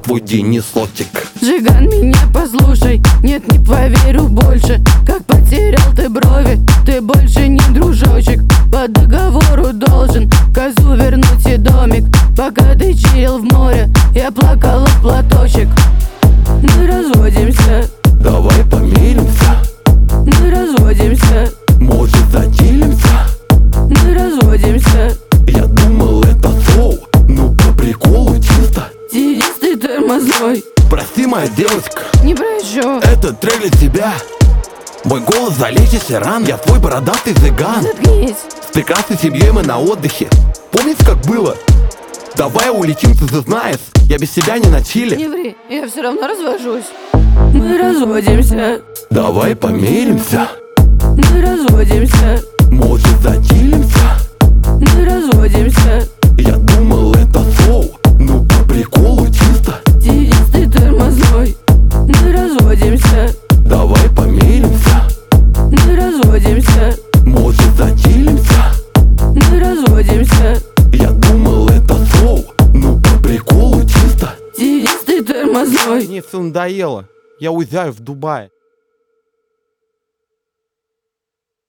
твой день не сотик. Жиган, меня послушай, нет, не поверю больше. Как потерял ты брови, ты больше не дружочек. По договору должен козу вернуть и домик. Пока ты чилил в море, я плакала в платочек. Мы разводимся, Давай помиримся, мы разводимся, может заделимся. мы разводимся. Я думал это шоу, ну по приколу чисто. Денис, ты тормозной, Прости, моя девочка, не прощу. этот трек для тебя. Мой голос залечится ран, я твой бородатый цыган. Заткнись. С прекрасной семьей мы на отдыхе. Помнишь, как было? Давай улетим, ты знаешь, я без тебя не на чиле. Не ври, я все равно развожусь. Мы разводимся, Давай помиримся, мы разводимся, может заделимся. мы разводимся. Я думал это шоу, ну по приколу чисто. Денис, ты тормозной, мы разводимся, Давай помиримся, мы разводимся, может заделимся. мы разводимся. Я думал это шоу, ну по приколу чисто. Денис, ты тормозной. Мне все надоело, я уезжаю в Дубай.